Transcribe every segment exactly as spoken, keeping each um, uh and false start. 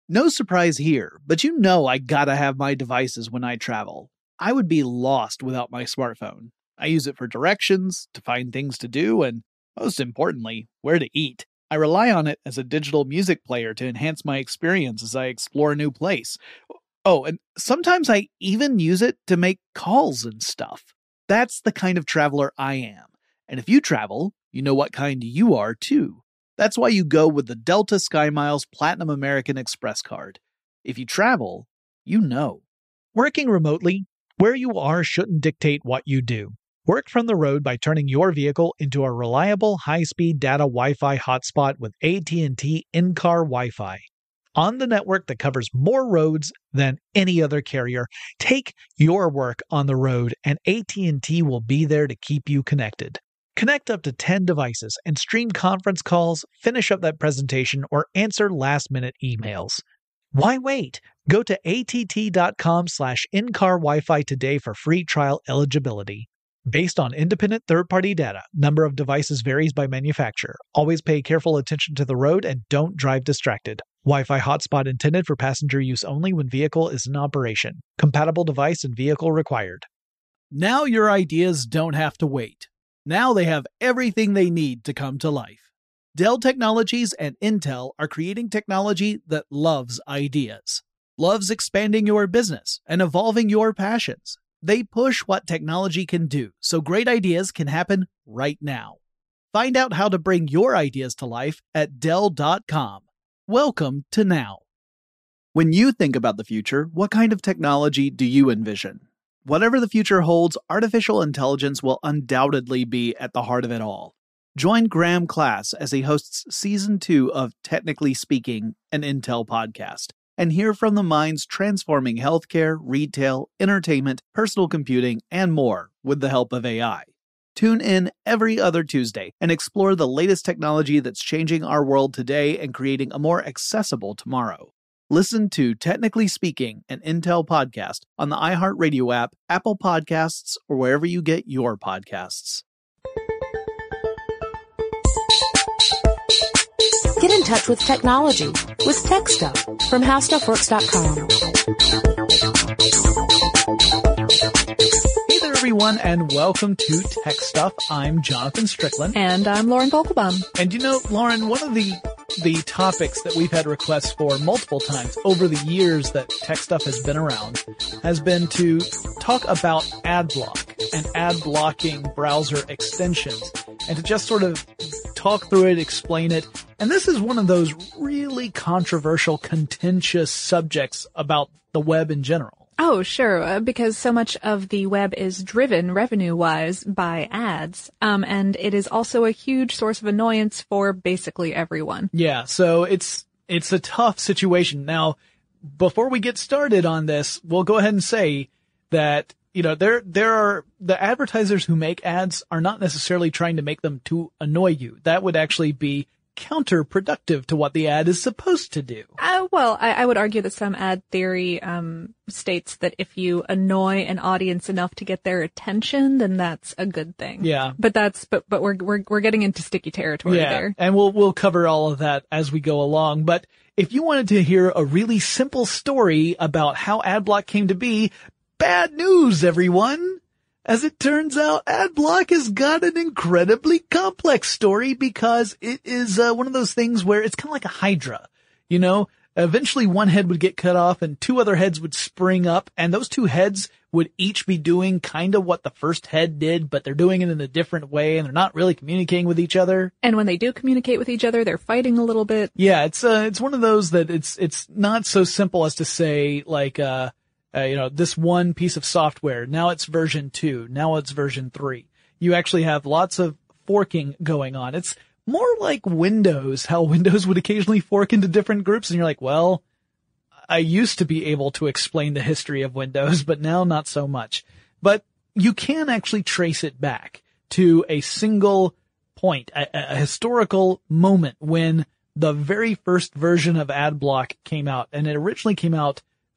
No surprise here, but you know I gotta have my devices when I travel. I would be lost without my smartphone. I use it for directions, to find things to do, and most importantly, where to eat. I rely on it as a digital music player to enhance my experience as I explore a new place. Oh, and sometimes I even use it to make calls and stuff. That's the kind of traveler I am. And if you travel, you know what kind you are too. That's why you go with the Delta SkyMiles Platinum American Express card. If you travel, you know. Working remotely, where you are shouldn't dictate what you do. Work from the road by turning your vehicle into a reliable high-speed data Wi-Fi hotspot with A T and T in-car Wi-Fi. On the network that covers more roads than any other carrier, take your work on the road and A T and T will be there to keep you connected. Connect up to ten devices and stream conference calls, finish up that presentation, or answer last-minute emails. Why wait? Go to att.com slash in-car Wi-Fi today for free trial eligibility. Based on independent third-party data, number of devices varies by manufacturer. Always pay careful attention to the road and don't drive distracted. Wi-Fi hotspot intended for passenger use only when vehicle is in operation. Compatible device and vehicle required. Now your ideas don't have to wait. Now they have everything they need to come to life. Dell Technologies and Intel are creating technology that loves ideas, loves expanding your business and evolving your passions. They push what technology can do, so great ideas can happen right now. Find out how to bring your ideas to life at Dell dot com. Welcome to now. When you think about the future, what kind of technology do you envision? Whatever the future holds, artificial intelligence will undoubtedly be at the heart of it all. Join Graham Class as he hosts Season two of Technically Speaking, an Intel podcast, and hear from the minds transforming healthcare, retail, entertainment, personal computing, and more with the help of A I. Tune in every other Tuesday and explore the latest technology that's changing our world today and creating a more accessible tomorrow. Listen to Technically Speaking, an Intel podcast on the iHeartRadio app, Apple Podcasts, or wherever you get your podcasts. Get in touch with technology with Tech Stuff from How Stuff Works dot com. Hey there, everyone, and welcome to Tech Stuff. I'm Jonathan Strickland. And I'm Lauren Vogelbaum. And you know, Lauren, one of the the topics that we've had requests for multiple times over the years that Tech Stuff has been around has been to talk about ad block and ad blocking browser extensions and to just sort of talk through it, explain it. And this is one of those really controversial, contentious subjects about the web in general. Oh, sure, uh, because so much of the web is driven revenue-wise by ads, um, and it is also a huge source of annoyance for basically everyone. Yeah, so it's it's a tough situation. Now, before we get started on this, we'll go ahead and say that, you know, there there are the advertisers who make ads are not necessarily trying to make them to annoy you. That would actually be counterproductive to what the ad is supposed to do. Uh, well, I, I would argue that some ad theory um, states that if you annoy an audience enough to get their attention, then that's a good thing. Yeah, but that's but but we're we're we're getting into sticky territory yeah, there. And we'll we'll cover all of that as we go along. But if you wanted to hear a really simple story about how AdBlock came to be, bad news, everyone. As it turns out, AdBlock has got an incredibly complex story because it is uh, one of those things where it's kind of like a hydra. You know, eventually one head would get cut off and two other heads would spring up, and those two heads would each be doing kind of what the first head did, but they're doing it in a different way and they're not really communicating with each other. And when they do communicate with each other, they're fighting a little bit. Yeah, it's uh, it's one of those that it's it's not so simple as to say like uh Uh, you know, this one piece of software, now it's version two, now it's version three. You actually have lots of forking going on. It's more like Windows, how Windows would occasionally fork into different groups, and you're like, well, I used to be able to explain the history of Windows, but now not so much. But you can actually trace it back to a single point, a, a historical moment when the very first version of AdBlock came out, and it originally came out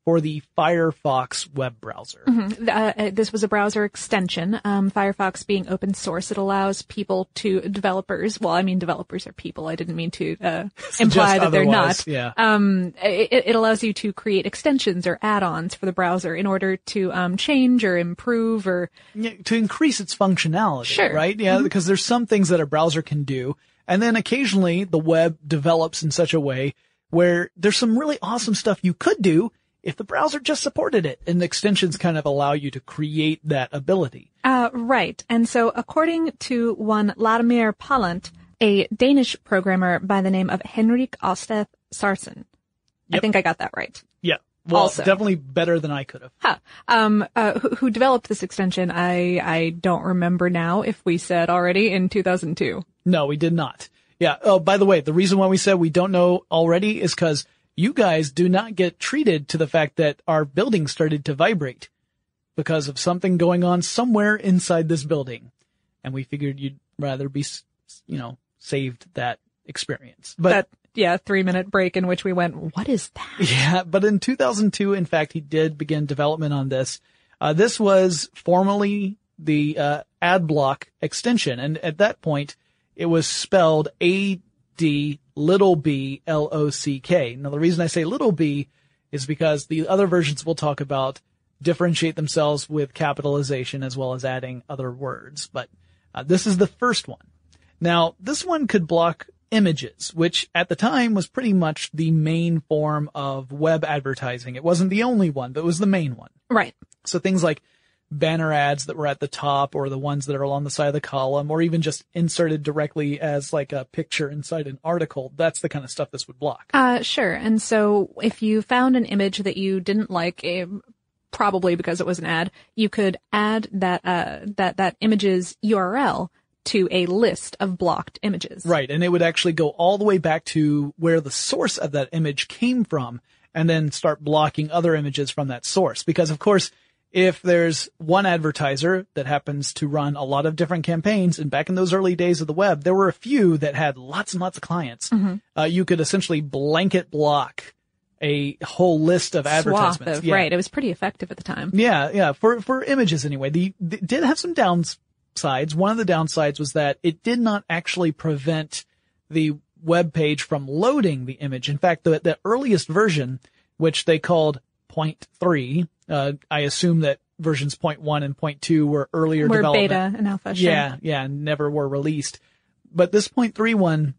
for the Firefox web browser. Mm-hmm. Uh, this was a browser extension. Um, Firefox being open source, it allows people to developers. Well, I mean, developers are people. I didn't mean to uh, imply that they're not. Yeah. Um, it, it allows you to create extensions or add-ons for the browser in order to um, change or improve or yeah, to increase its functionality. Sure. Right? Yeah, mm-hmm. Because there's some things that a browser can do, and then occasionally the web develops in such a way where there's some really awesome stuff you could do if the browser just supported it, and the extensions kind of allow you to create that ability. Uh, right. And so according to one Latimer Pallant, a Danish programmer by the name of Henrik Osteth Sarsen. Yep. I think I got that right. Yeah. Well, also. Definitely better than I could have. Huh. Um, uh, who, who developed this extension? I, I don't remember now if we said already in two thousand two. No, we did not. Yeah. Oh, by the way, the reason why we said we don't know already is because you guys do not get treated to the fact that our building started to vibrate because of something going on somewhere inside this building. And we figured you'd rather be, you know, saved that experience. But that, yeah, three minute break in which we went, what is that? Yeah. But in two thousand two, in fact, he did begin development on this. Uh, this was formerly the, uh, AdBlock extension. And at that point, it was spelled A D little b L O C K. Now the reason I say little b is because the other versions we'll talk about differentiate themselves with capitalization as well as adding other words. But uh, this is the first one. Now this one could block images, which at the time was pretty much the main form of web advertising. It wasn't the only one, but it was the main one. Right. So things like banner ads that were at the top or the ones that are along the side of the column or even just inserted directly as like a picture inside an article. That's the kind of stuff this would block. Uh, sure. And so if you found an image that you didn't like, eh, probably because it was an ad, you could add that, uh, that, that image's U R L to a list of blocked images. Right. And it would actually go all the way back to where the source of that image came from and then start blocking other images from that source. Because of course, if there's one advertiser that happens to run a lot of different campaigns, and back in those early days of the web, there were a few that had lots and lots of clients, mm-hmm. uh, you could essentially blanket block a whole list of advertisements. Of, yeah. Right. It was pretty effective at the time. Yeah, yeah. For, for images anyway. The, the, it did have some downsides. One of the downsides was that it did not actually prevent the web page from loading the image. In fact, the, the earliest version, which they called point three, Uh, I assume that versions point one and point two were earlier were development. beta and alpha. Sure. Yeah, yeah, never were released. But this point three one,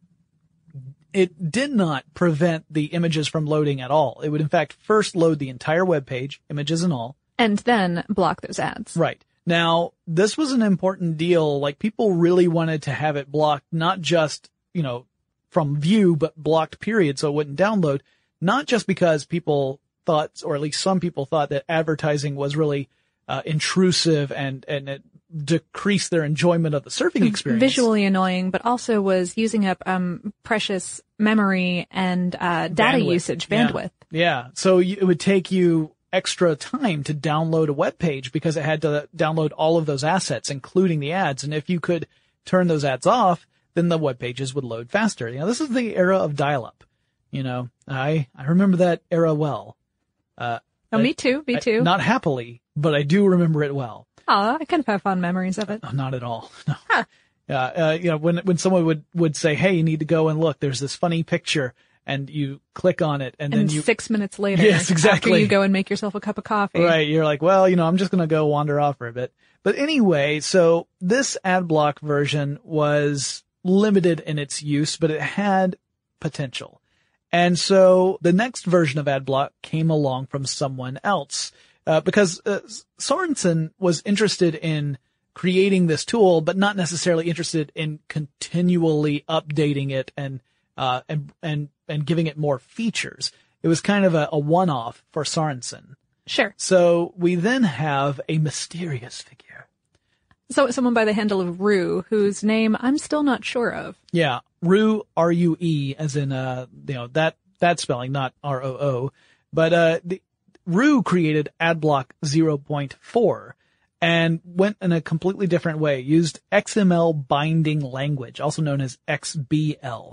it did not prevent the images from loading at all. It would in fact first load the entire web page, images and all. And then block those ads. Right. Now, this was an important deal. Like people really wanted to have it blocked, not just, you know, from view, but blocked period so it wouldn't download. Not just because people thought, or at least some people thought that advertising was really uh, intrusive and, and it decreased their enjoyment of the surfing experience. Visually annoying, but also was using up um precious memory and uh data bandwidth. usage, bandwidth. Yeah. yeah. So you, it would take you extra time to download a web page because it had to download all of those assets, including the ads. And if you could turn those ads off, then the web pages would load faster. You know, this is the era of dial-up. You know, I, I remember that era well. Uh, oh, I, me too, me too. I, not happily, but I do remember it well. Oh, I kind of have fond memories of it. Oh, not at all. No. Huh. Uh, uh, you know, when, when someone would, would say, hey, you need to go and look, there's this funny picture and you click on it and, and then you. six minutes later. Yes, exactly. After you go and make yourself a cup of coffee. Right. You're like, well, you know, I'm just going to go wander off for a bit. But anyway, so this AdBlock version was limited in its use, but it had potential. And so the next version of AdBlock came along from someone else, uh, because uh, Sorensen was interested in creating this tool, but not necessarily interested in continually updating it and, uh, and, and, and giving it more features. It was kind of a, a one-off for Sorensen. Sure. So we then have a mysterious figure. So someone by the handle of Rue, whose name I'm still not sure of. Yeah. Rue, R U E, as in, uh, you know, that, that spelling, not R O O. But, uh, the, Rue created AdBlock zero point four and went in a completely different way, used X M L binding language, also known as X B L.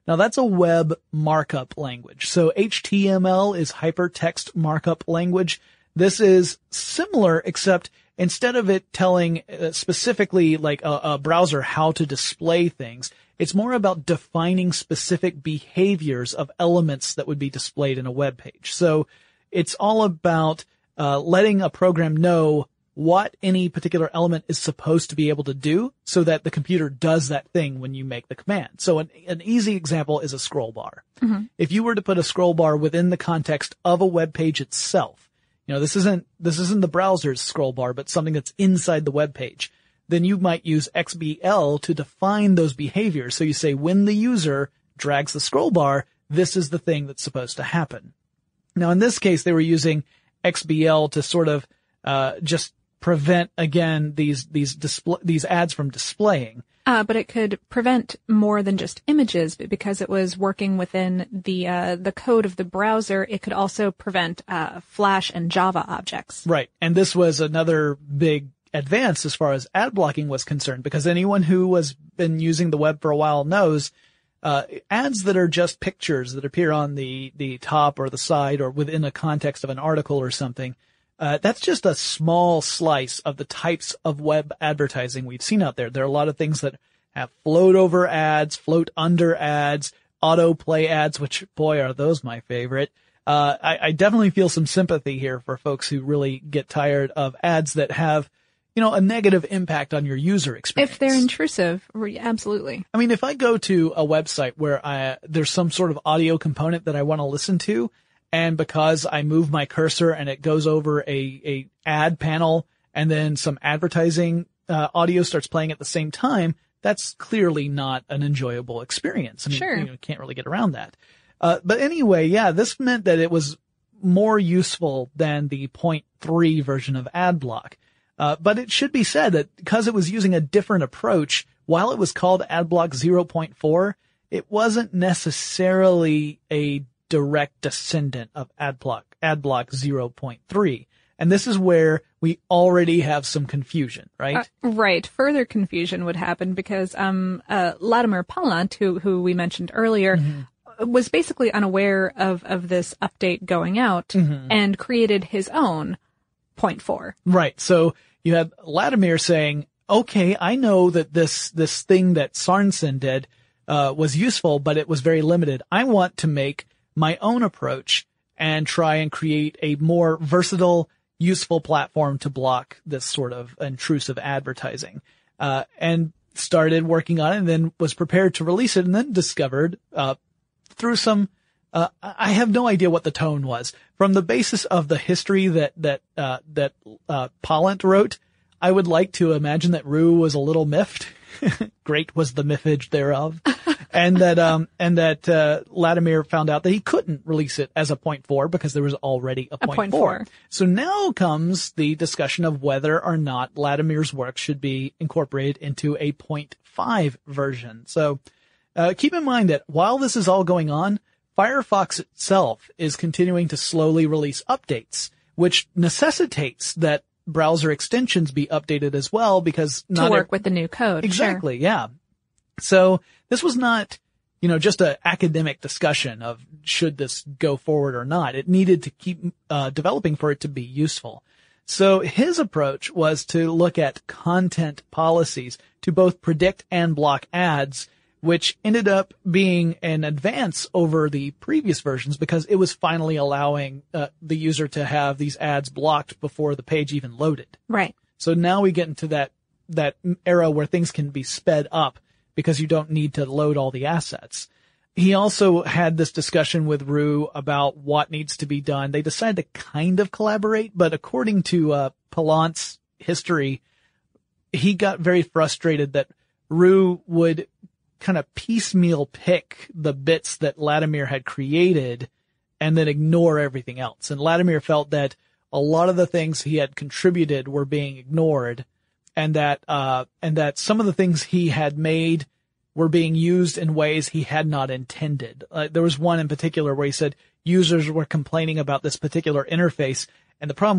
Now that's a web markup language. So H T M L is hypertext markup language. This is similar, except instead of it telling uh, specifically like a, a browser how to display things, it's more about defining specific behaviors of elements that would be displayed in a web page. So it's all about uh, letting a program know what any particular element is supposed to be able to do so that the computer does that thing when you make the command. So an, an easy example is a scroll bar. Mm-hmm. If you were to put a scroll bar within the context of a web page itself, you know, this isn't, this isn't the browser's scroll bar, but something that's inside the web page, then you might use X B L to define those behaviors. So you say when the user drags the scroll bar, this is the thing that's supposed to happen. Now in this case, they were using X B L to sort of, uh, just prevent again these these display these ads from displaying. Uh, but it could prevent more than just images, but because it was working within the uh, the code of the browser, it could also prevent uh, Flash and Java objects. Right, and this was another big advance as far as ad blocking was concerned, because anyone who has been using the web for a while knows uh ads that are just pictures that appear on the the top or the side or within a context of an article or something. Uh, that's just a small slice of the types of web advertising we've seen out there. There are a lot of things that have float over ads, float under ads, autoplay ads, which, boy, are those my favorite. Uh, I, I definitely feel some sympathy here for folks who really get tired of ads that have, you know, a negative impact on your user experience. If they're intrusive, absolutely. I mean, if I go to a website where I, there's some sort of audio component that I want to listen to, and because I move my cursor and it goes over a, a ad panel and then some advertising, uh, audio starts playing at the same time, that's clearly not an enjoyable experience. I mean, sure. You know, can't really get around that. Uh, but anyway, yeah, this meant that it was more useful than the point three version of AdBlock. Uh, but it should be said that because it was using a different approach, while it was called AdBlock zero point four, it wasn't necessarily a direct descendant of AdBlock, AdBlock zero point three. And this is where we already have some confusion, right? Uh, right. Further confusion would happen because, um, uh, Latimer Palant, who, who we mentioned earlier, mm-hmm. was basically unaware of, of this update going out mm-hmm. and created his own point four. Right. So you had Latimer saying, okay, I know that this, this thing that Sorensen did, uh, was useful, but it was very limited. I want to make my own approach and try and create a more versatile, useful platform to block this sort of intrusive advertising. Uh, and started working on it and then was prepared to release it and then discovered, uh, through some, uh, I have no idea what the tone was. From the basis of the history that, that, uh, that, uh, Palant wrote, I would like to imagine that Rue was a little miffed. Great was the miffage thereof. and that, um, and that, uh, Latimer found out that he couldn't release it as a point four because there was already a, a point, point four. four. So now comes the discussion of whether or not Latimer's work should be incorporated into a point five version. So, uh, keep in mind that while this is all going on, Firefox itself is continuing to slowly release updates, which necessitates that browser extensions be updated as well because not to work e- with the new code. Exactly. Sure. Yeah. So this was not, you know, just an academic discussion of should this go forward or not. It needed to keep uh, developing for it to be useful. So his approach was to look at content policies to both predict and block ads, which ended up being an advance over the previous versions because it was finally allowing uh, the user to have these ads blocked before the page even loaded. Right. So now we get into that that era where things can be sped up because you don't need to load all the assets. He also had this discussion with Rue about what needs to be done. They decided to kind of collaborate, but according to uh, Palant's history, he got very frustrated that Rue would kind of piecemeal pick the bits that Latimer had created and then ignore everything else. And Latimer felt that a lot of the things he had contributed were being ignored and that, uh, and that some of the things he had made were being used in ways he had not intended. Uh, there was one in particular where he said users were complaining about this particular interface. And the problem was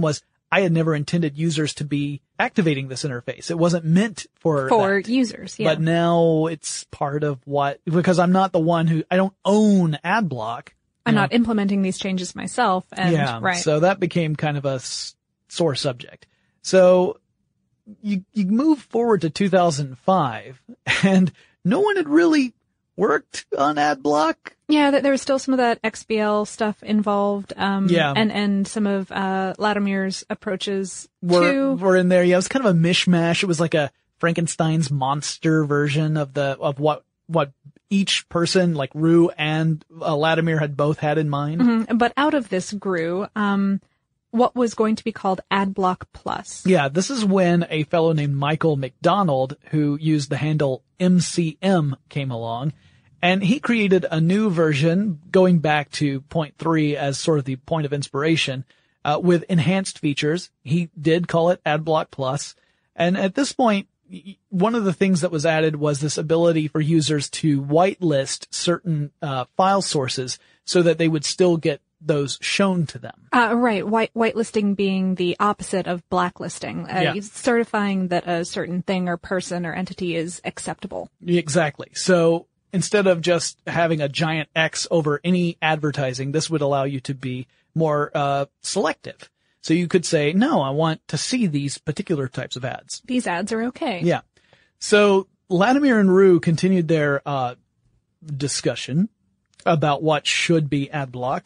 I had never intended users to be activating this interface. It wasn't meant for For that. users, yeah. But now it's part of what, because I'm not the one who, I don't own AdBlock. I'm you not know. implementing these changes myself. And, Yeah. right. So that became kind of a s- sore subject. So you, you move forward to two thousand five and no one had really worked on AdBlock. Yeah, th- there was still some of that X B L stuff involved. Um, Yeah. and, and some of, uh, Latimer's approaches Were, to, were in there. Yeah. It was kind of a mishmash. It was like a Frankenstein's monster version of the, of what, what each person, like Rue and uh, Latimer, had both had in mind. Mhm. But out of this grew, um, what was going to be called AdBlock Plus. Yeah, this is when a fellow named Michael McDonald, who used the handle M C M, came along, and he created a new version going back to point three as sort of the point of inspiration, uh, with enhanced features. He did call it AdBlock Plus. And at this point, y- one of the things that was added was this ability for users to whitelist certain, uh, file sources so that they would still get those shown to them. Uh, right. White, whitelisting being the opposite of blacklisting. Uh, Yeah. Certifying that a certain thing or person or entity is acceptable. Exactly. So instead of just having a giant X over any advertising, this would allow you to be more uh selective. So you could say, no, I want to see these particular types of ads. These ads are okay. Yeah. So Latimer and Rue continued their uh discussion about what should be AdBlock.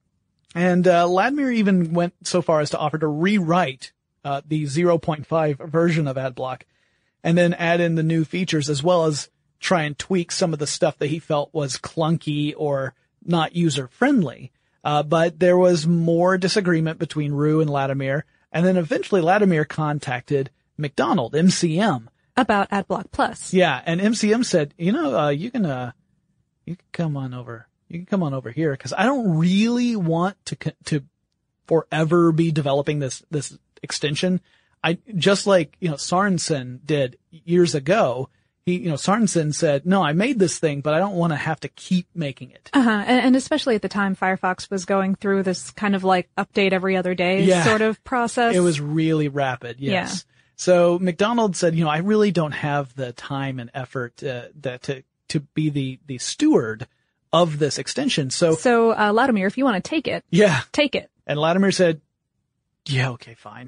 And uh Latimer even went so far as to offer to rewrite uh the zero point five version of AdBlock and then add in the new features as well as try and tweak some of the stuff that he felt was clunky or not user friendly. Uh, but there was more disagreement between Rue and Latimer. And then eventually Latimer contacted McDonald, M C M. About AdBlock Plus. Yeah. And M C M said, you know, uh, you can, uh, you can come on over. You can come on over here because I don't really want to, co- to forever be developing this, this extension. I, just like, you know, Sorensen did years ago. He, you know, Sorensen said, no, I made this thing, but I don't want to have to keep making it. Uh-huh. And, and especially at the time, Firefox was going through this kind of like update every other day Yeah. sort of process. It was really rapid. Yes. So McDonald said, you know, I really don't have the time and effort, uh, that to, to be the, the steward of this extension. So, So, uh, Latimer, if you want to take it, yeah. take it. And Latimer said, yeah, okay, fine.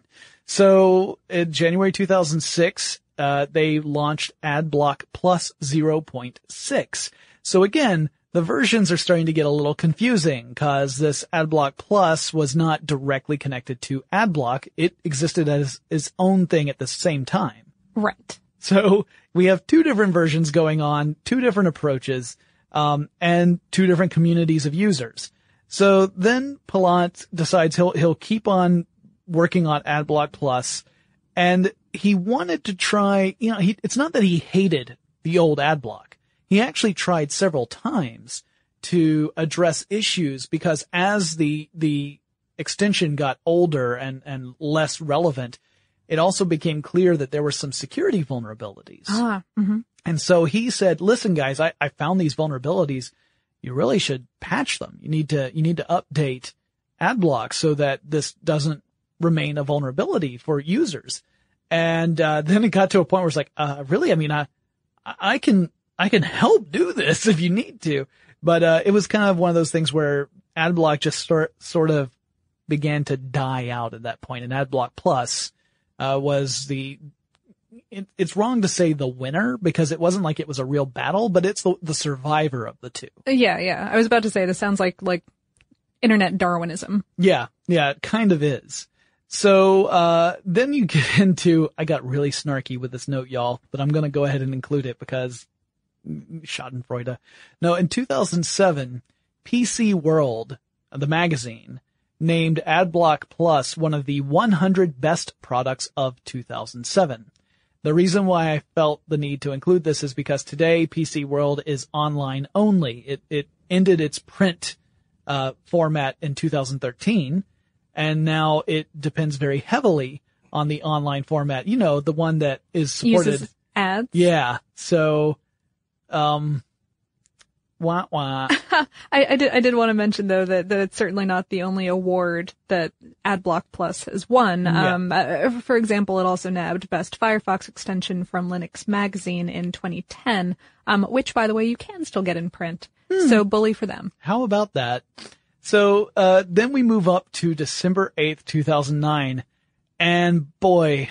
So in January two thousand six, uh, they launched AdBlock Plus zero point six. So again, the versions are starting to get a little confusing because this AdBlock Plus was not directly connected to AdBlock. It existed as its own thing at the same time. Right. So we have two different versions going on, two different approaches, um, and two different communities of users. So then Palant decides he'll, he'll keep on working on AdBlock Plus, and he wanted to try, you know, he, it's not that he hated the old AdBlock. He actually tried several times to address issues because as the, the extension got older and, and less relevant, it also became clear that there were some security vulnerabilities. Ah, mm-hmm. And so he said, listen, guys, I, I found these vulnerabilities. You really should patch them. You need to, you need to update AdBlock so that this doesn't remain a vulnerability for users. And, uh, then it got to a point where it's like, uh, really? I mean, I, I can, I can help do this if you need to. But, uh, it was kind of one of those things where AdBlock just sort, sort of began to die out at that point. And AdBlock Plus, uh, was the, it, it's wrong to say the winner because it wasn't like it was a real battle, but it's the, the survivor of the two. Yeah, yeah. I was about to say this sounds like, like internet Darwinism. Yeah. Yeah. It kind of is. So, uh, then you get into, I got really snarky with this note, y'all, but I'm going to go ahead and include it because Schadenfreude. No, in two thousand seven, P C World, the magazine, named AdBlock Plus one of the one hundred best products of two thousand seven. The reason why I felt the need to include this is because today P C World is online only. It, it ended its print, uh, format in two thousand thirteen. And now it depends very heavily on the online format. You know, the one that is supported. Uses ads. Yeah. So, um, Wah, wah. I, I did I did want to mention though that, that it's certainly not the only award that AdBlock Plus has won. Yeah. Um, uh, for example, it also nabbed Best Firefox Extension from Linux Magazine in twenty ten, um, which, by the way, you can still get in print. Hmm. So bully for them. How about that? So uh then we move up to December eighth, two thousand nine, and boy,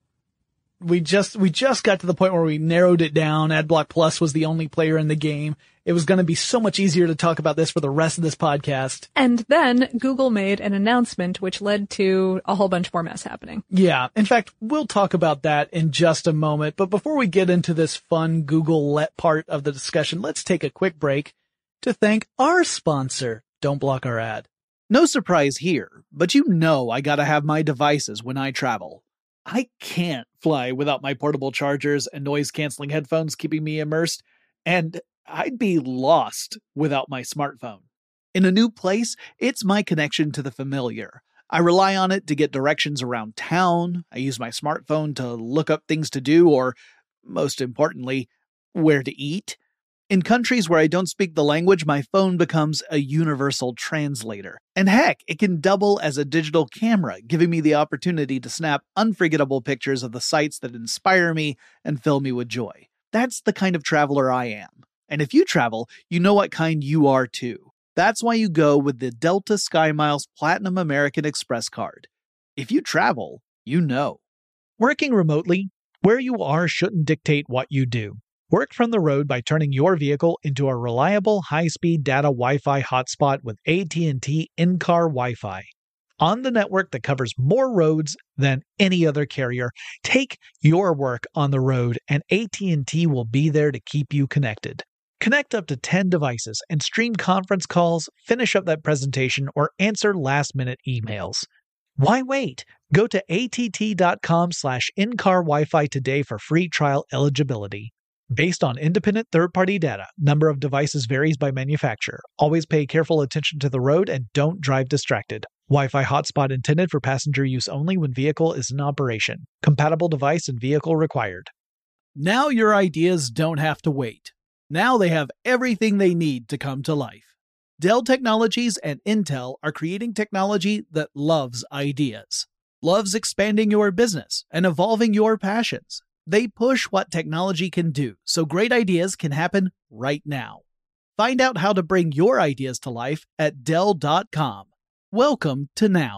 we just we just got to the point where we narrowed it down. AdBlock Plus was the only player in the game. It was going to be so much easier to talk about this for the rest of this podcast. And then Google made an announcement which led to a whole bunch more mess happening. Yeah. In fact, we'll talk about that in just a moment. But before we get into this fun Google let part of the discussion, let's take a quick break to thank our sponsor, Don't Block Our Ad. No surprise here, but you know I gotta have my devices when I travel. I can't fly without my portable chargers and noise-canceling headphones keeping me immersed, and I'd be lost without my smartphone. In a new place, it's my connection to the familiar. I rely on it to get directions around town. I use my smartphone to look up things to do, or, most importantly, where to eat. In countries where I don't speak the language, my phone becomes a universal translator. And heck, it can double as a digital camera, giving me the opportunity to snap unforgettable pictures of the sights that inspire me and fill me with joy. That's the kind of traveler I am. And if you travel, you know what kind you are too. That's why you go with the Delta SkyMiles Platinum American Express card. If you travel, you know. Working remotely, where you are shouldn't dictate what you do. Work from the road by turning your vehicle into a reliable high-speed data Wi-Fi hotspot with A T and T in-car Wi-Fi. On the network that covers more roads than any other carrier, take your work on the road and A T and T will be there to keep you connected. Connect up to ten devices and stream conference calls, finish up that presentation, or answer last-minute emails. Why wait? Go to att.com slash in-car Wi-Fi today for free trial eligibility. Based on independent third-party data, number of devices varies by manufacturer. Always pay careful attention to the road and don't drive distracted. Wi-Fi hotspot intended for passenger use only when vehicle is in operation. Compatible device and vehicle required. Now your ideas don't have to wait. Now they have everything they need to come to life. Dell Technologies and Intel are creating technology that loves ideas, loves expanding your business and evolving your passions. They push what technology can do, so great ideas can happen right now. Find out how to bring your ideas to life at Dell dot com. Welcome to Now.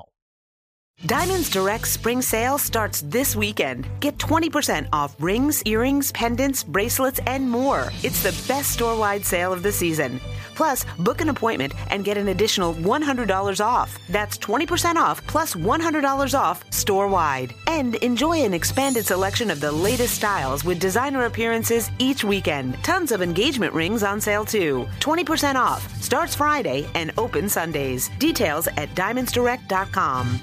Diamonds Direct Spring Sale starts this weekend. Get twenty percent off rings, earrings, pendants, bracelets, and more. It's the best store-wide sale of the season. Plus, book an appointment and get an additional one hundred dollars off. That's twenty percent off plus one hundred dollars off store-wide. And enjoy an expanded selection of the latest styles with designer appearances each weekend. Tons of engagement rings on sale too. twenty percent off. Starts Friday and open Sundays. Details at diamonds direct dot com.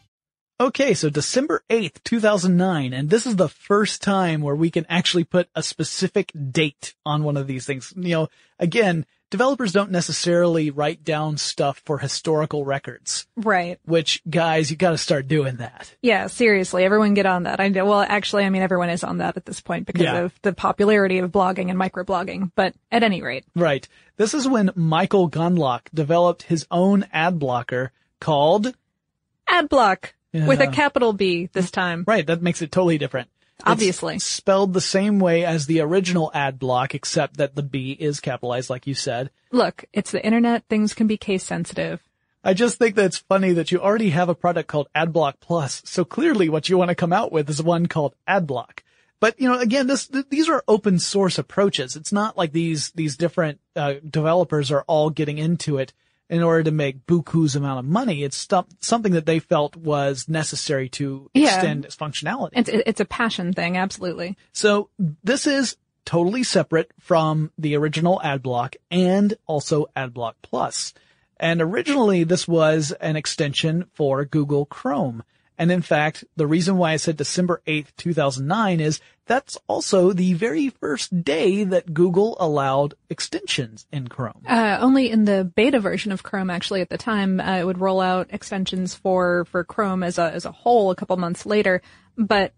Okay, so December eighth, two thousand nine, and this is the first time where we can actually put a specific date on one of these things. You know, again, developers don't necessarily write down stuff for historical records. Right. Which, guys, you gotta start doing that. Yeah, seriously, everyone get on that. I know, well, actually, I mean, everyone is on that at this point because Yeah. of the popularity of blogging and microblogging, but at any rate. Right. This is when Michael Gunlock developed his own ad blocker called... AdBlock. Yeah. With a capital B this time. Right, that makes it totally different. Obviously. It's spelled the same way as the original ad block, except that the B is capitalized, like you said. Look, it's the internet. Things can be case sensitive. I just think that it's funny that you already have a product called AdBlock Plus, so clearly what you want to come out with is one called AdBlock. But, you know, again, this, th- these are open source approaches. It's not like these, these different, uh, developers are all getting into it in order to make buku's amount of money. It's st- something that they felt was necessary to Yeah. extend its functionality. It's, it's a passion thing, absolutely. So this is totally separate from the original AdBlock and also AdBlock Plus. And originally this was an extension for Google Chrome. And in fact, the reason why I said December eighth, two thousand nine is that's also the very first day that Google allowed extensions in Chrome. Uh, only in the beta version of Chrome, actually, at the time, uh, it would roll out extensions for, for Chrome as a, as a whole a couple months later. But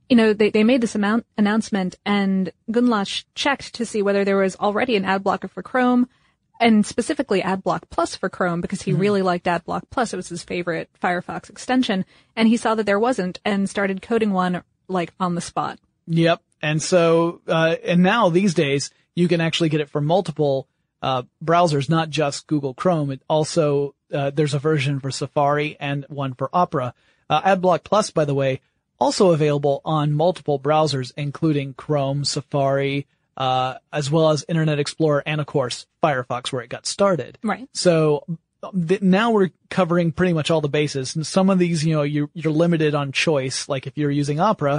you know, they, they made this amount, announcement, and Gundlach checked to see whether there was already an ad blocker for Chrome, and specifically AdBlock Plus for Chrome, because he mm-hmm. really liked AdBlock Plus. It was his favorite Firefox extension, and he saw that there wasn't, and started coding one, like, on the spot. Yep. And so, uh, and now these days, you can actually get it for multiple uh browsers, not just Google Chrome. It also, uh, there's a version for Safari and one for Opera. Uh, AdBlock Plus, by the way, also available on multiple browsers, including Chrome, Safari, uh, as well as Internet Explorer and, of course, Firefox, where it got started. Right. So th- now we're covering pretty much all the bases. And some of these, you know, you're, you're limited on choice. Like if you're using Opera,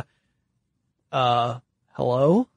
uh, hello?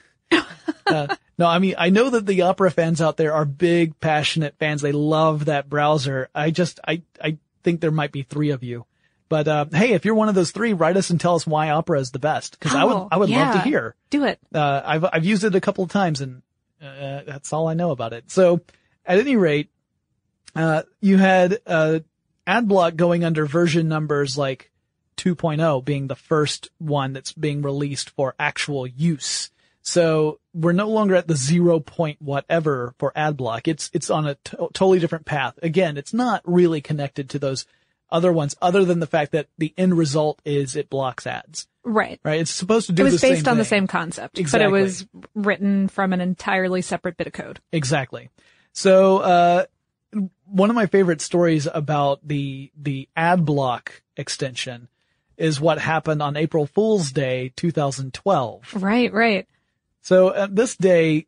uh, no, I mean, I know that the Opera fans out there are big, passionate fans. They love that browser. I just, I, I think there might be three of you. But, uh, hey, if you're one of those three, write us and tell us why Opera is the best. Cause oh, I would, I would yeah. love to hear. Do it. Uh, I've, I've used it a couple of times and, uh, that's all I know about it. So at any rate, uh, you had, uh, AdBlock going under version numbers like two point oh being the first one that's being released for actual use. So we're no longer at the zero point whatever for AdBlock. It's, it's on a to- totally different path. Again, it's not really connected to those other ones, other than the fact that the end result is it blocks ads. Right. Right. It's supposed to do the same the same It was based on thing. the same concept, Exactly. but it was written from an entirely separate bit of code. Exactly. So, uh, one of my favorite stories about the, the AdBlock extension is what happened on April Fool's Day, two thousand twelve. Right, right. So at this day,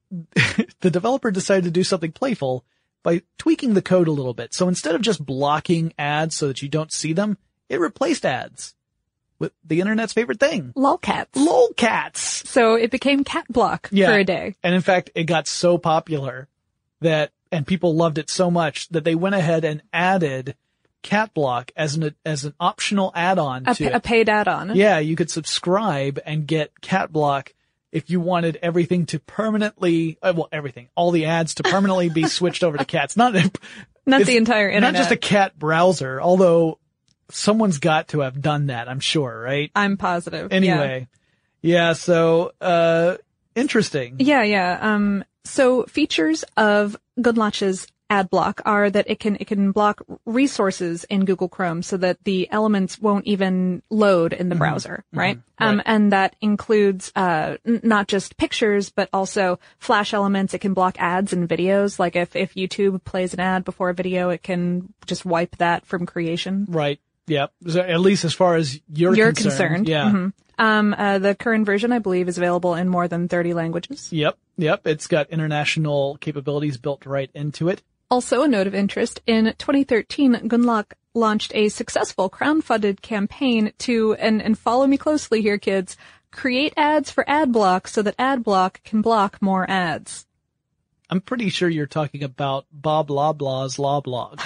the developer decided to do something playful by tweaking the code a little bit. So instead of just blocking ads so that you don't see them, it replaced ads with the internet's favorite thing. Lolcats. Lolcats. So it became cat block Yeah. for a day. And in fact, it got so popular that, and people loved it so much that they went ahead and added cat block as an, as an optional add-on A, to pa- it. a paid add-on. Yeah, you could subscribe and get cat block if you wanted everything to permanently, uh, well, everything, all the ads to permanently be switched over to cats. Not, Not it's the entire internet. Not just a cat browser, although someone's got to have done that, I'm sure, right? I'm positive. Anyway. Yeah, yeah so, uh, interesting. Yeah, yeah. Um, so features of Gundlach's ad block are that it can, it can block resources in Google Chrome so that the elements won't even load in the Mm-hmm. browser, right? Mm-hmm. Um, right. and that includes, uh, n- not just pictures, but also flash elements. It can block ads and videos. Like if, if YouTube plays an ad before a video, it can just wipe that from creation. Right. Yeah. So at least as far as you're, You're concerned. concerned. Yeah. Mm-hmm. Um, uh, the current version, I believe, is available in more than thirty languages. Yep. Yep. It's got international capabilities built right into it. Also, a note of interest, in twenty thirteen, Gundlach launched a successful crowdfunded campaign to, and, and follow me closely here, kids, create ads for AdBlock so that AdBlock can block more ads. I'm pretty sure you're talking about Bob Loblaw's Law Blog.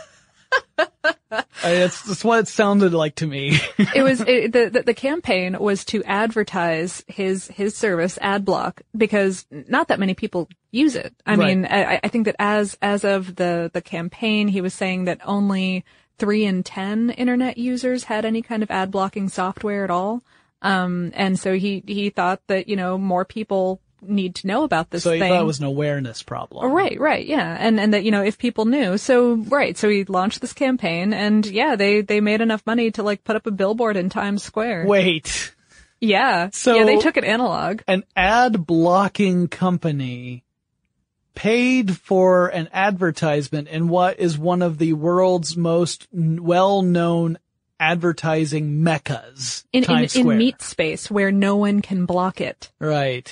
I, that's, that's what it sounded like to me. It was, it, the, the, the campaign was to advertise his, his service, AdBlock, because not that many people use it. I Right. mean, I, I think that as, as of the, the campaign, he was saying that only three in ten internet users had any kind of ad blocking software at all. Um, and so he, he thought that, you know, more people need to know about this so he thing. thought it was an awareness problem. Right, right, yeah. And, and that, you know, if people knew. So, right, so he launched this campaign and yeah, they, they made enough money to like put up a billboard in Times Square. Wait. Yeah. So- yeah, they took it analog. An ad blocking company paid for an advertisement in what is one of the world's most n- well-known advertising meccas. In, in, Times in Square. meat space where no one can block it. Right.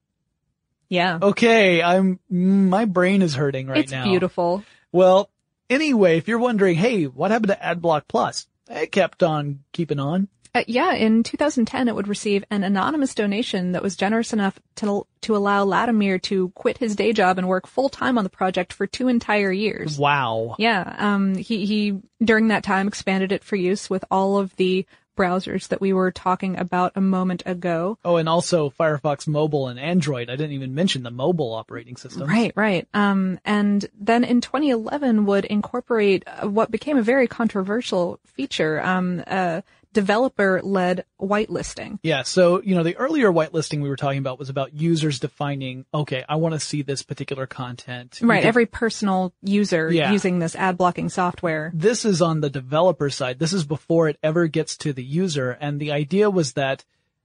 Yeah. Okay, I'm, my brain is hurting right it's now. beautiful. Well, anyway, if you're wondering, hey, what happened to AdBlock Plus? It kept on keeping on. Uh, yeah, in two thousand ten, it would receive an anonymous donation that was generous enough to to allow Latimer to quit his day job and work full time on the project for two entire years. Wow. Yeah, um, he he during that time expanded it for use with all of the browsers that we were talking about a moment ago. Oh, and also Firefox Mobile and Android. I didn't even mention the mobile operating systems. Right, right. Um, and then in twenty eleven would incorporate uh, what became a very controversial feature, um, uh, developer-led whitelisting. Yeah. So, you know, the earlier whitelisting we were talking about was about users defining, okay, I want to see this particular content. Right. Could, every personal user yeah. using this ad blocking software. This is on the developer side. This is before it ever gets to the user. And the idea was that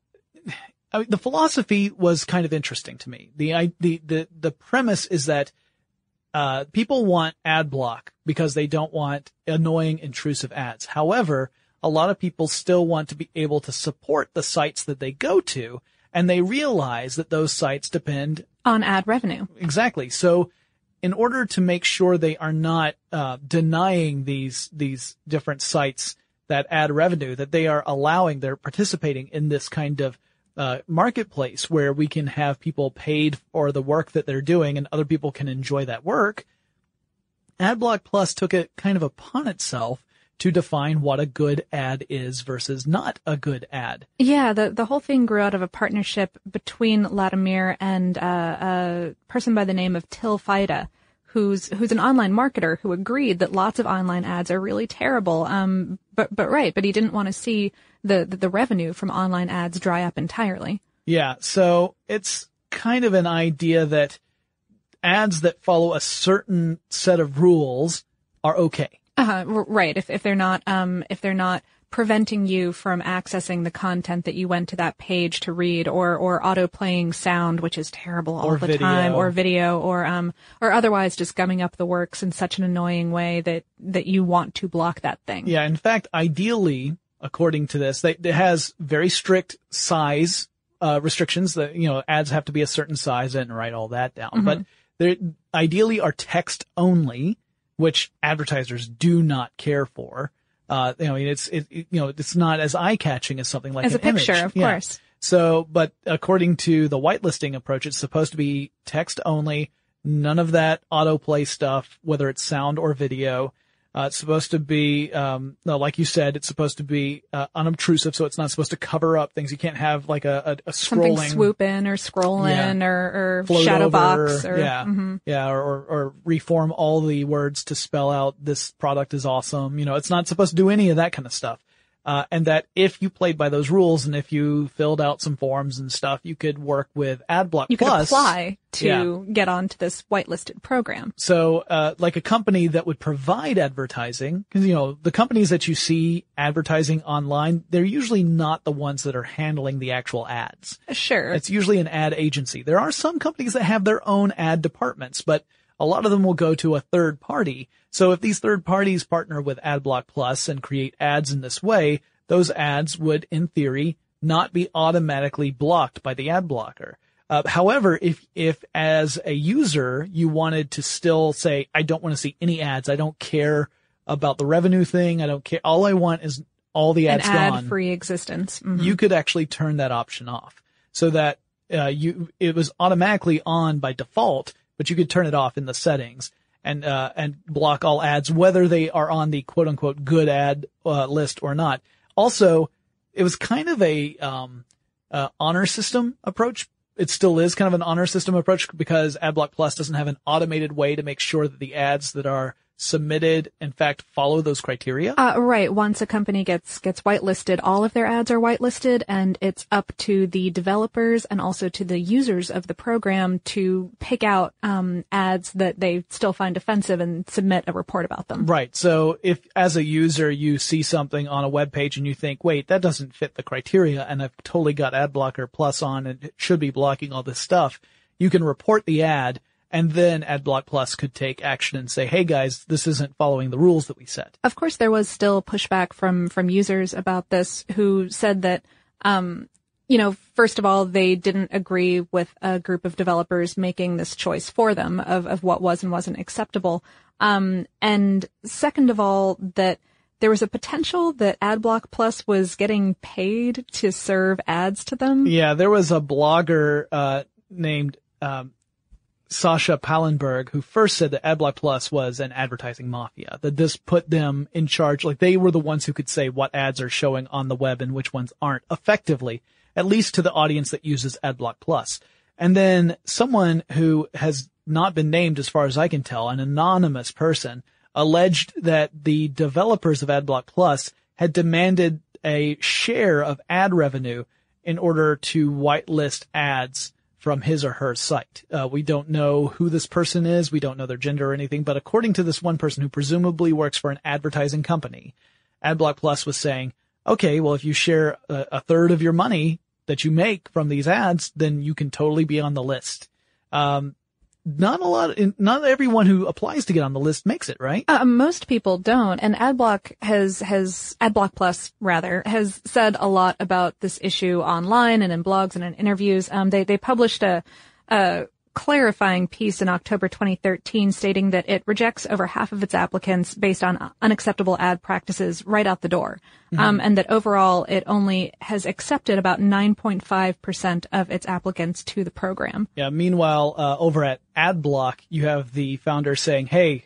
I mean, the philosophy was kind of interesting to me. The, I, the, the, the premise is that, uh, people want ad block because they don't want annoying, intrusive ads. However, a lot of people still want to be able to support the sites that they go to, and they realize that those sites depend on ad revenue. Exactly. So in order to make sure they are not, uh, denying these, these different sites that ad revenue, that they are allowing, they're participating in this kind of Uh, marketplace where we can have people paid for the work that they're doing and other people can enjoy that work, AdBlock Plus took it kind of upon itself to define what a good ad is versus not a good ad. Yeah, the the whole thing grew out of a partnership between Latimer and uh, a person by the name of Till Fida, who's who's an online marketer who agreed that lots of online ads are really terrible. Um, but but right, but he didn't want to see the, the the revenue from online ads dry up entirely. Yeah, so it's kind of an idea that ads that follow a certain set of rules are okay. Uh, right. If if they're not um if they're not preventing you from accessing the content that you went to that page to read, or or auto playing sound, which is terrible all or the video. time, or video, or um or otherwise just gumming up the works in such an annoying way that that you want to block that thing. Yeah. In fact, ideally, according to this, they, it has very strict size uh restrictions. That you know ads have to be a certain size. I didn't write all that down, mm-hmm. but they ideally are text only, which advertisers do not care for. Uh, you know, it's, it, you know, it's not as eye-catching as something like as an a picture, image. of Yeah. course. So, but according to the whitelisting approach, it's supposed to be text only, none of that autoplay stuff, whether it's sound or video. Uh, it's supposed to be, um, no, like you said, it's supposed to be, uh, unobtrusive, so it's not supposed to cover up things. You can't have like a, a, a scrolling. Something swoop in or scroll in Yeah. or, or Float shadow over, box or, yeah, mm-hmm. yeah, or, or, or reform all the words to spell out this product is awesome. You know, it's not supposed to do any of that kind of stuff. Uh, and that if you played by those rules and if you filled out some forms and stuff, you could work with AdBlock You could Plus. apply to Yeah. get onto this whitelisted program. So, uh, like a company that would provide advertising, cause you know, the companies that you see advertising online, they're usually not the ones that are handling the actual ads. Sure. It's usually an ad agency. There are some companies that have their own ad departments, but a lot of them will go to a third party. So if these third parties partner with AdBlock Plus and create ads in this way, those ads would, in theory, not be automatically blocked by the ad blocker. Uh, however, if, if as a user, you wanted to still say, I don't want to see any ads. I don't care about the revenue thing. I don't care. All I want is all the ads An gone. ad-free existence. Mm-hmm. You could actually turn that option off so that, uh, you, it was automatically on by default, but you could turn it off in the settings and, uh, and block all ads, whether they are on the quote unquote good ad, uh, list or not. Also, it was kind of a, um, uh, honor system approach. It still is kind of an honor system approach because AdBlock Plus doesn't have an automated way to make sure that the ads that are submitted, in fact, follow those criteria. Uh, right. Once a company gets, gets whitelisted, all of their ads are whitelisted, and it's up to the developers and also to the users of the program to pick out, um, ads that they still find offensive and submit a report about them. Right. So if as a user you see something on a web page and you think, wait, that doesn't fit the criteria and I've totally got AdBlocker Plus on and it should be blocking all this stuff, you can report the ad. And then AdBlock Plus could take action and say, hey guys, this isn't following the rules that we set. Of course, there was still pushback from, from users about this who said that, um, you know, first of all, they didn't agree with a group of developers making this choice for them of, of what was and wasn't acceptable. Um, and second of all, that there was a potential that AdBlock Plus was getting paid to serve ads to them. Yeah, there was a blogger, uh, named, um, Sasha Pallenberg, who first said that AdBlock Plus was an advertising mafia, that this put them in charge. Like they were the ones who could say what ads are showing on the web and which ones aren't effectively, at least to the audience that uses AdBlock Plus. And then someone who has not been named as far as I can tell, an anonymous person, alleged that the developers of AdBlock Plus had demanded a share of ad revenue in order to whitelist ads from his or her site. Uh, we don't know who this person is. We don't know their gender or anything. But according to this one person who presumably works for an advertising company, AdBlock Plus was saying, okay, well, if you share a, a third of your money that you make from these ads, then you can totally be on the list. Um, not a lot, not everyone who applies to get on the list makes it, right? Uh, most people don't. And AdBlock has, has, AdBlock Plus, rather, has said a lot about this issue online and in blogs and in interviews. Um, they, they published a, a clarifying piece in October twenty thirteen stating that it rejects over half of its applicants based on unacceptable ad practices right out the door. Mm-hmm. Um, and that overall it only has accepted about nine point five percent of its applicants to the program. Yeah. Meanwhile, uh, over at AdBlock, you have the founder saying, hey,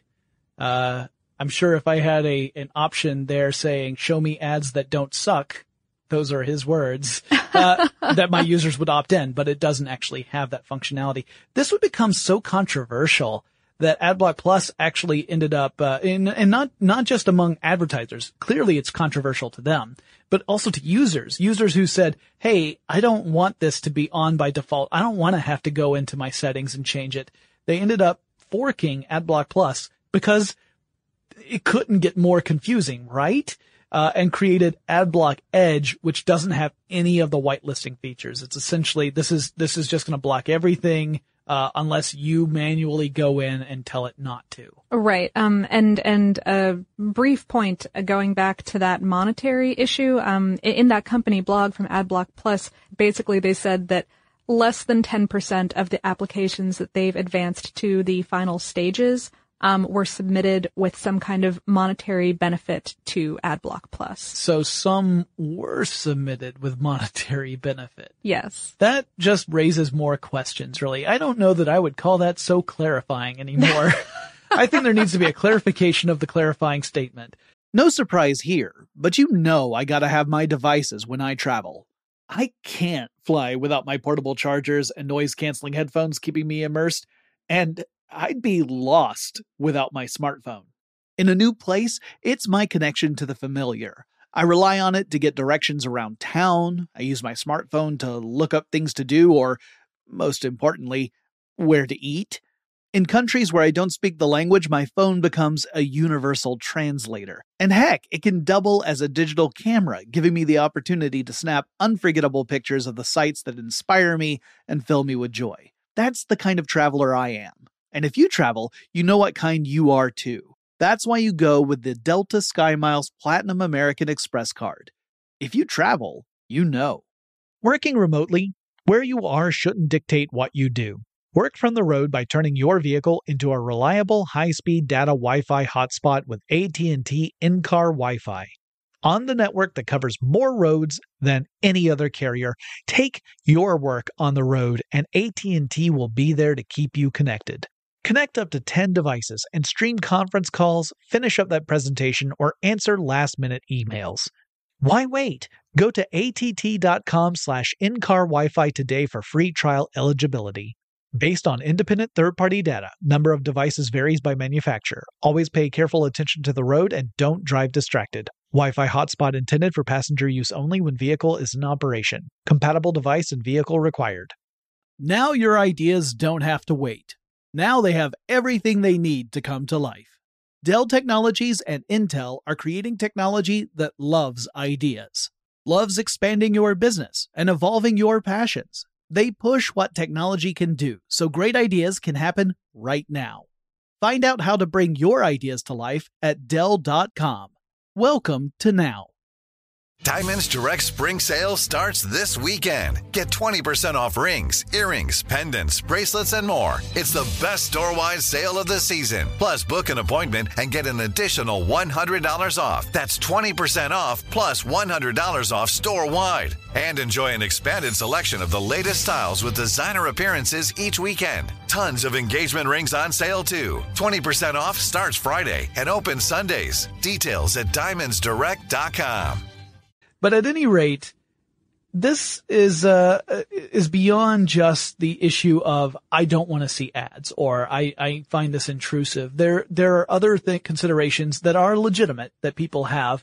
uh, I'm sure if I had a, an option there saying, show me ads that don't suck, those are his words, uh, that my users would opt in, but it doesn't actually have that functionality. This would become so controversial that AdBlock Plus actually ended up, uh, in, and not, not just among advertisers. Clearly it's controversial to them, but also to users, users who said, hey, I don't want this to be on by default. I don't want to have to go into my settings and change it. They ended up forking AdBlock Plus because it couldn't get more confusing, right? Uh, and created AdBlock Edge, which doesn't have any of the whitelisting features. It's essentially, this is, this is just going to block everything, uh, unless you manually go in and tell it not to. Right. Um, and, and a brief point uh, going back to that monetary issue, um, in, in that company blog from AdBlock Plus, basically they said that less than ten percent of the applications that they've advanced to the final stages Um, were submitted with some kind of monetary benefit to AdBlock Plus. So some were submitted with monetary benefit. Yes. That just raises more questions, really. I don't know that I would call that so clarifying anymore. I think there needs to be a clarification of the clarifying statement. No surprise here, but you know I gotta have my devices when I travel. I can't fly without my portable chargers and noise-canceling headphones keeping me immersed, and I'd be lost without my smartphone. In a new place, it's my connection to the familiar. I rely on it to get directions around town. I use my smartphone to look up things to do or, most importantly, where to eat. In countries where I don't speak the language, my phone becomes a universal translator. And heck, it can double as a digital camera, giving me the opportunity to snap unforgettable pictures of the sights that inspire me and fill me with joy. That's the kind of traveler I am. And if you travel, you know what kind you are too. That's why you go with the Delta SkyMiles Platinum American Express card. If you travel, you know. Working remotely, where you are shouldn't dictate what you do. Work from the road by turning your vehicle into a reliable high-speed data Wi-Fi hotspot with A T and T in-car Wi-Fi. On the network that covers more roads than any other carrier, take your work on the road and A T and T will be there to keep you connected. Connect up to ten devices and stream conference calls, finish up that presentation, or answer last-minute emails. Why wait? Go to att.com slash in-car Wi-Fi today for free trial eligibility. Based on independent third-party data, number of devices varies by manufacturer. Always pay careful attention to the road and don't drive distracted. Wi-Fi hotspot intended for passenger use only when vehicle is in operation. Compatible device and vehicle required. Now your ideas don't have to wait. Now they have everything they need to come to life. Dell Technologies and Intel are creating technology that loves ideas, loves expanding your business and evolving your passions. They push what technology can do so great ideas can happen right now. Find out how to bring your ideas to life at Dell dot com. Welcome to Now. Diamonds Direct Spring Sale starts this weekend. Get twenty percent off rings, earrings, pendants, bracelets, and more. It's the best store-wide sale of the season. Plus, book an appointment and get an additional one hundred dollars off. That's twenty percent off plus one hundred dollars off store-wide. And enjoy an expanded selection of the latest styles with designer appearances each weekend. Tons of engagement rings on sale, too. twenty percent off starts Friday and opens Sundays. Details at diamonds direct dot com. But at any rate, this is uh is beyond just the issue of I don't want to see ads or I, I find this intrusive. There there are other th- considerations that are legitimate that people have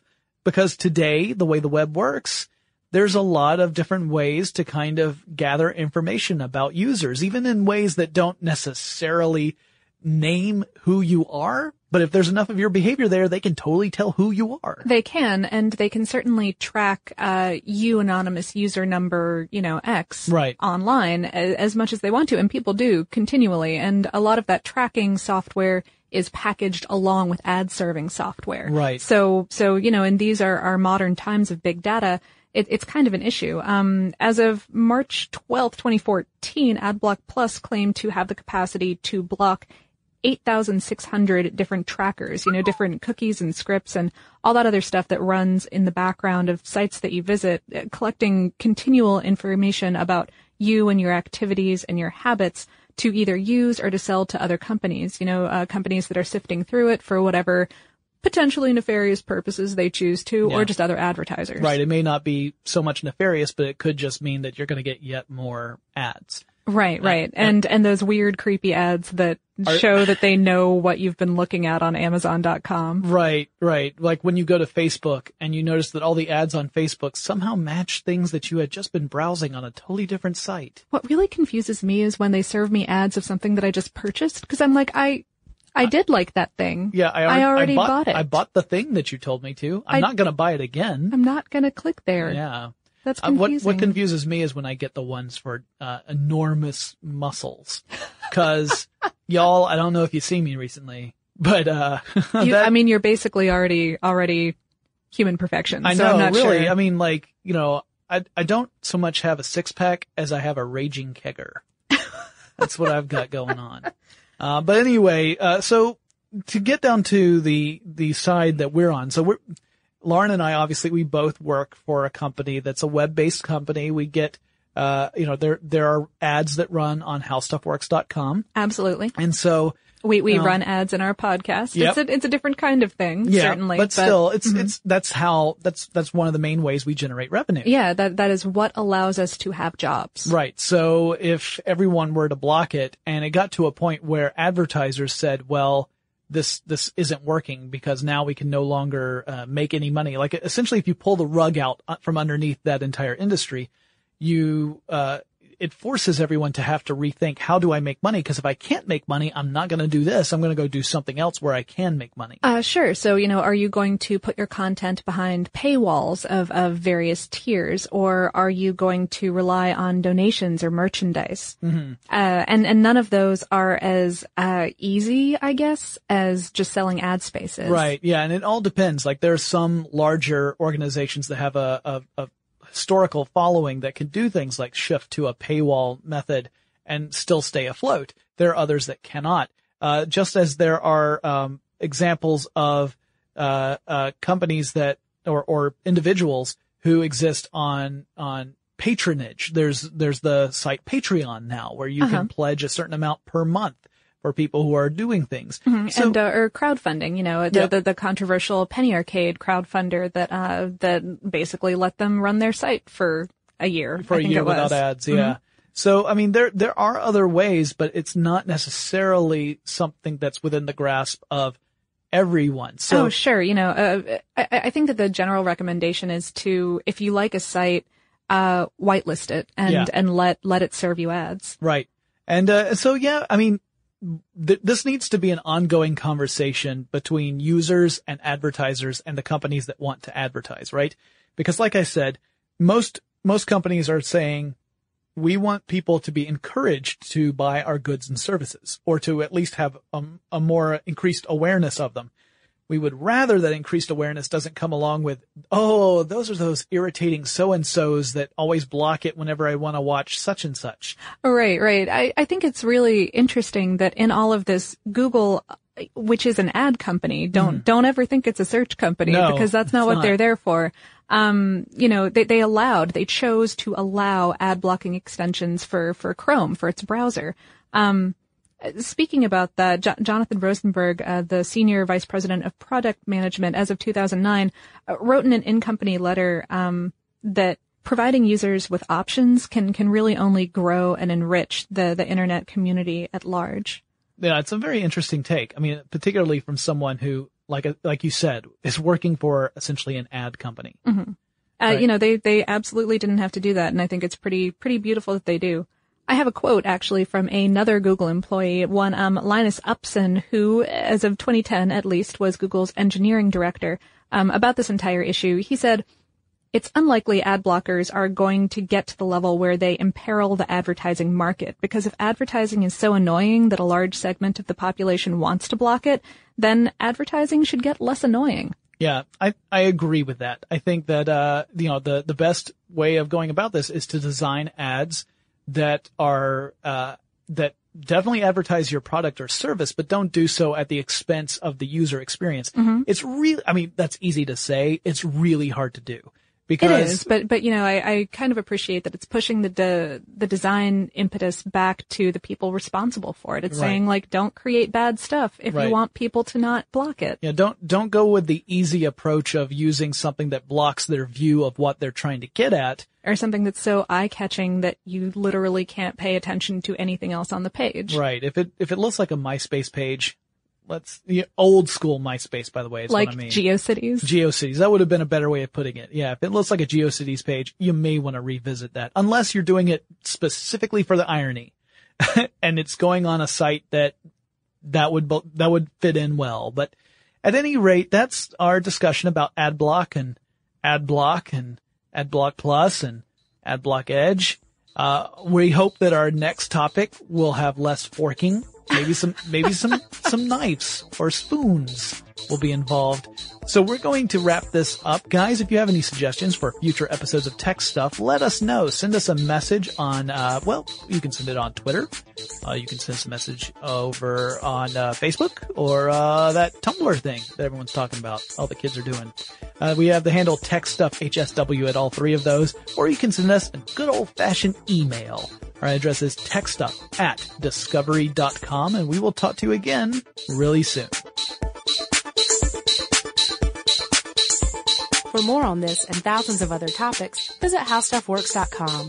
because today, the way the web works, there's a lot of different ways to kind of gather information about users, even in ways that don't necessarily name who you are. But if there's enough of your behavior there, they can totally tell who you are. They can, and they can certainly track uh you anonymous user number, you know, X right. online as, as much as they want to, and people do continually. And a lot of that tracking software is packaged along with ad serving software. Right. So, so you know, and these are our modern times of big data. It, it's kind of an issue. Um, as of March twelfth, twenty fourteen, AdBlock Plus claimed to have the capacity to block eight thousand six hundred different trackers, you know, different cookies and scripts and all that other stuff that runs in the background of sites that you visit, collecting continual information about you and your activities and your habits to either use or to sell to other companies, you know, uh, companies that are sifting through it for whatever potentially nefarious purposes they choose to, yeah. or just other advertisers. Right. It may not be so much nefarious, but it could just mean that you're going to get yet more ads. Right, right. Uh, and, and those weird, creepy ads that are, show that they know what you've been looking at on Amazon dot com. Right, right. Like when you go to Facebook and you notice that all the ads on Facebook somehow match things that you had just been browsing on a totally different site. What really confuses me is when they serve me ads of something that I just purchased, because I'm like, I, I did like that thing. Yeah, I already, I already I bought, bought it. I bought the thing that you told me to. I'm I, not going to buy it again. I'm not going to click there. Yeah. That's Uh, what, confusing. what confuses me is when I get the ones for, uh, enormous muscles. Cause y'all, I don't know if you've seen me recently, but, uh, you, that, I mean, you're basically already, already human perfection. I so know, I'm not really. sure. I mean, like, you know, I, I don't so much have a six pack as I have a raging kegger. That's what I've got going on. Uh, but anyway, uh, so to get down to the, the side that we're on, so we're, Lauren and I, obviously, we both work for a company that's a web-based company. We get, uh, you know, there, there are ads that run on how stuff works dot com. Absolutely. And so, We, we um, run ads in our podcast. Yep. It's a, it's a different kind of thing, yeah, certainly. but still, it's, mm-hmm. it's, that's how, that's, that's one of the main ways we generate revenue. Yeah, that, that is what allows us to have jobs. Right. So if everyone were to block it and it got to a point where advertisers said, well, this, this isn't working because now we can no longer uh, make any money. Like essentially if you pull the rug out from underneath that entire industry, you, uh, it forces everyone to have to rethink, how do I make money? Because if I can't make money, I'm not going to do this. I'm going to go do something else where I can make money. Uh, sure. So, you know, are you going to put your content behind paywalls of, of various tiers, or are you going to rely on donations or merchandise? Mm-hmm. Uh, and, and none of those are as, uh, easy, I guess, as just selling ad spaces. Right. Yeah. And it all depends. Like there are some larger organizations that have a, a, a historical following that can do things like shift to a paywall method and still stay afloat. There are others that cannot. Uh, just as there are, um, examples of, uh, uh, companies that, or, or individuals who exist on, on patronage. There's, there's the site Patreon now where you uh-huh. can pledge a certain amount per month for people who are doing things. Mm-hmm. So, and, uh, or crowdfunding, you know, the, yeah. the, the controversial Penny Arcade crowdfunder that, uh, that basically let them run their site for a year. For I a think year it was. without ads. Yeah. Mm-hmm. So, I mean, there, there are other ways, but it's not necessarily something that's within the grasp of everyone. So, oh, sure. You know, uh, I, I think that the general recommendation is to, if you like a site, uh, whitelist it and, Yeah. and let, let it serve you ads. right. And, uh, so yeah, I mean, th- this needs to be an ongoing conversation between users and advertisers and the companies that want to advertise, right? Because like I said, most, most companies are saying, we want people to be encouraged to buy our goods and services, or to at least have a, a more increased awareness of them. We would rather that increased awareness doesn't come along with, oh, those are those irritating so-and-sos that always block it whenever I want to watch such and such. Right, right. I, I think it's really interesting that in all of this, Google, which is an ad company, don't, mm. don't ever think it's a search company, no, because that's not what not. they're there for. Um, you know, they, they allowed, they chose to allow ad blocking extensions for, for Chrome, for its browser. Um, Speaking about that, Jo- Jonathan Rosenberg, uh, the senior vice president of product management as of two thousand nine, uh, wrote in an in-company letter um, that providing users with options can can really only grow and enrich the the internet community at large. Yeah, it's a very interesting take. I mean, particularly from someone who like a, like you said, is working for essentially an ad company. Mm-hmm. Uh, Right. You know, they, they absolutely didn't have to do that. And I think it's pretty, pretty beautiful that they do. I have a quote actually from another Google employee, one, um, Linus Upson, who, as of twenty ten at least, was Google's engineering director, um, about this entire issue. He said, "It's unlikely ad blockers are going to get to the level where they imperil the advertising market, because if advertising is so annoying that a large segment of the population wants to block it, then advertising should get less annoying." Yeah, I, I agree with that. I think that, uh, you know, the, the best way of going about this is to design ads that are, uh, that definitely advertise your product or service, but don't do so at the expense of the user experience. Mm-hmm. It's really, I mean, that's easy to say. It's really hard to do. Because it is, but but you know, I, I kind of appreciate that it's pushing the de, the design impetus back to the people responsible for it. It's Right. saying, like, don't create bad stuff if Right. you want people to not block it. Yeah, don't don't go with the easy approach of using something that blocks their view of what they're trying to get at. Or something that's so eye-catching that you literally can't pay attention to anything else on the page. Right. If it if it looks like a MySpace page, let's the old school MySpace, by the way, is Like what I mean. GeoCities. GeoCities. That would have been a better way of putting it. Yeah, if it looks like a GeoCities page, you may want to revisit that, unless you're doing it specifically for the irony, and it's going on a site that that would that would fit in well. But at any rate, that's our discussion about AdBlock and AdBlock and AdBlock Plus and AdBlock Edge. Uh, we hope that our next topic will have less forking. Maybe some, maybe some, some knives or spoons will be involved. So we're going to wrap this up. Guys, if you have any suggestions for future episodes of Tech Stuff, let us know. Send us a message on, uh, well, you can send it on Twitter. Uh, you can send us a message over on, uh, Facebook or, uh, that Tumblr thing that everyone's talking about. All the kids are doing. Uh, we have the handle Tech Stuff H S W at all three of those, or you can send us a good old fashioned email. Our address is techstuff at discovery dot com, and we will talk to you again really soon. For more on this and thousands of other topics, visit how stuff works dot com.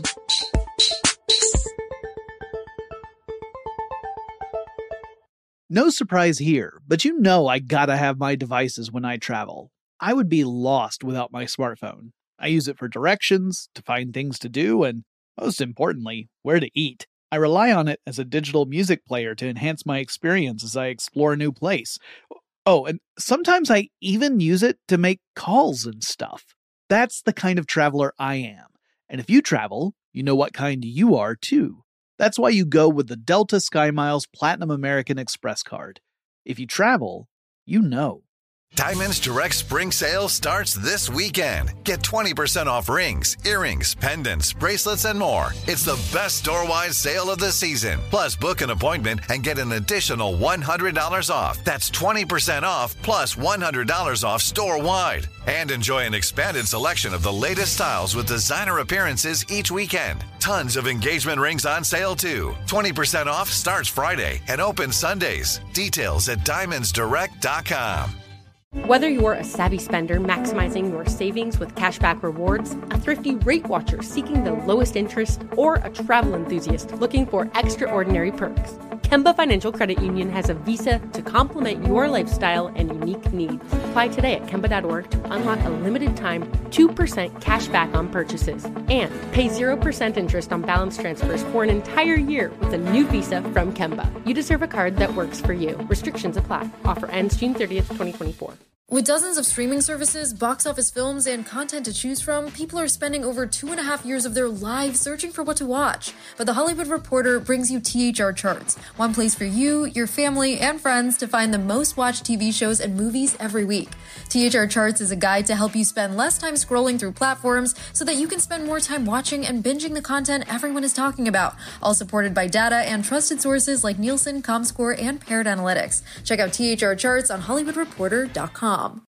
No surprise here, but you know I gotta have my devices when I travel. I would be lost without my smartphone. I use it for directions, to find things to do, and most importantly, where to eat. I rely on it as a digital music player to enhance my experience as I explore a new place. Oh, and sometimes I even use it to make calls and stuff. That's the kind of traveler I am. And if you travel, you know what kind you are too. That's why you go with the Delta SkyMiles Platinum American Express card. If you travel, you know. Diamonds Direct Spring Sale starts this weekend. Get twenty percent off rings, earrings, pendants, bracelets, and more. It's the best store-wide sale of the season. Plus, book an appointment and get an additional one hundred dollars off. That's twenty percent off plus one hundred dollars off store-wide. And enjoy an expanded selection of the latest styles with designer appearances each weekend. Tons of engagement rings on sale, too. twenty percent off starts Friday and opens Sundays. Details at diamonds direct dot com. Whether you're a savvy spender maximizing your savings with cashback rewards, a thrifty rate watcher seeking the lowest interest, or a travel enthusiast looking for extraordinary perks, Kemba Financial Credit Union has a visa to complement your lifestyle and unique needs. Apply today at kemba dot org to unlock a limited time two percent cash back on purchases and pay zero percent interest on balance transfers for an entire year with a new visa from Kemba. You deserve a card that works for you. Restrictions apply. Offer ends June thirtieth, twenty twenty-four. With dozens of streaming services, box office films, and content to choose from, people are spending over two and a half years of their lives searching for what to watch. But The Hollywood Reporter brings you T H R Charts, one place for you, your family, and friends to find the most watched T V shows and movies every week. T H R Charts is a guide to help you spend less time scrolling through platforms so that you can spend more time watching and binging the content everyone is talking about, all supported by data and trusted sources like Nielsen, Comscore, and Parrot Analytics. Check out T H R Charts on hollywood reporter dot com.